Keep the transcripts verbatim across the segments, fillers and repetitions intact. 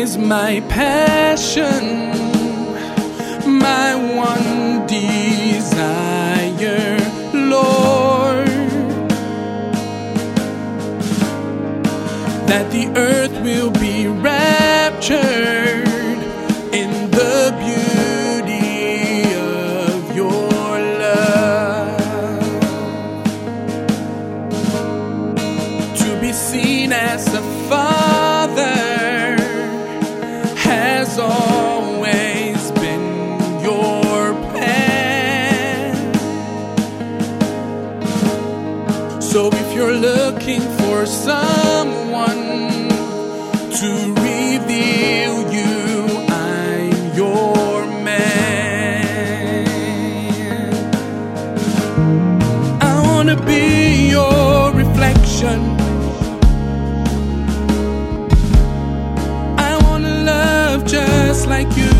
is my passion, my one desire, Lord, that the earth will be raptured in the beauty of your love, to be seen as a father has always been your plan. So if you're looking for someone to reveal you, I'm your man. I wanna be your reflection. I wanna love just like you.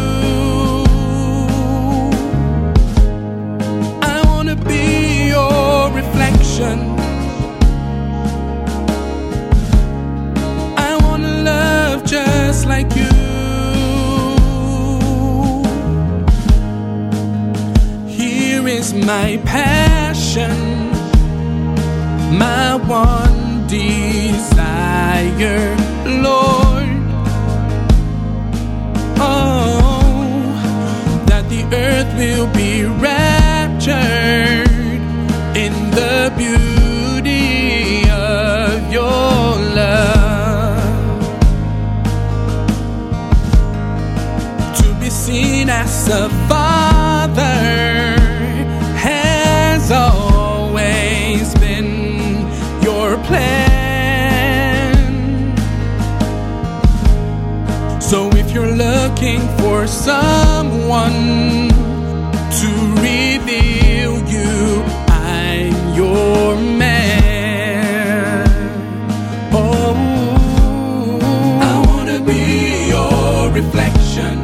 I wanna be your reflection. Just like you. Here is my passion, my one desire, Lord. Oh, that the earth will be raptured in the beauty of your love, seen as a father has always been your plan. So if you're looking for someone to reveal you, I'm your man. Oh, I wanna be your reflection.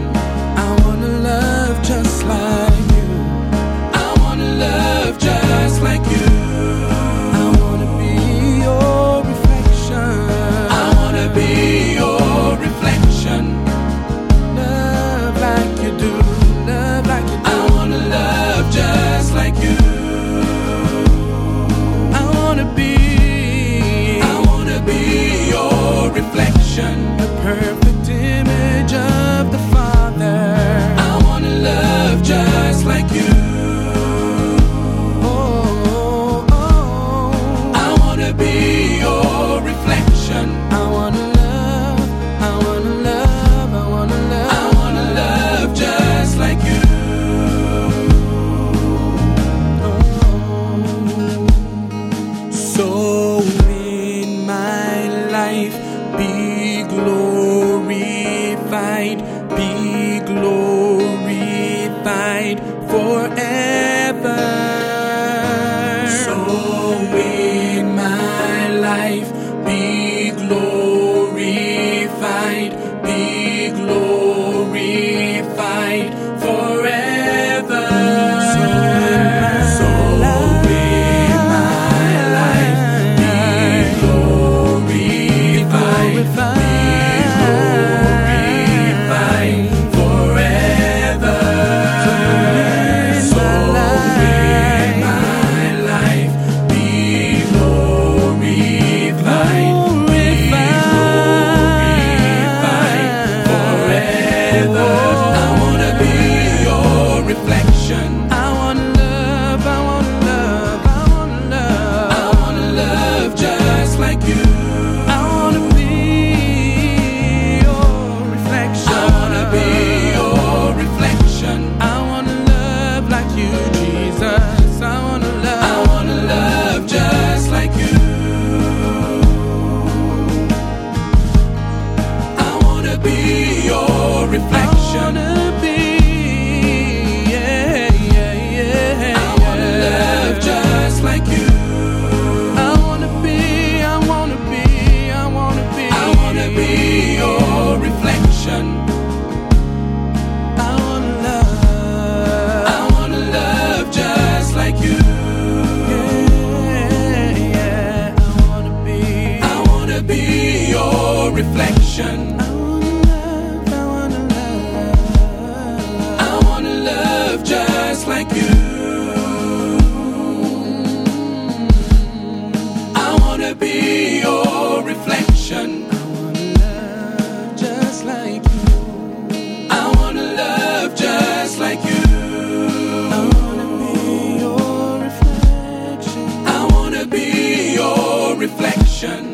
Just like you, I wanna love just like you. I wanna be your reflection. I wanna be your reflection. Love like you do, love like you do. I wanna love just like you. I wanna be, I wanna be your reflection, the perfect image of the Father. Love just like you. Oh, oh, oh. I wanna be your reflection. I wanna love, I wanna love, I wanna love, I wanna love just like you. Oh. So in my life be glorified, be glorified forever. So in my life be glorified, be glorified forever. So in my life be glorified, be glorified forever. I wanna be reflection.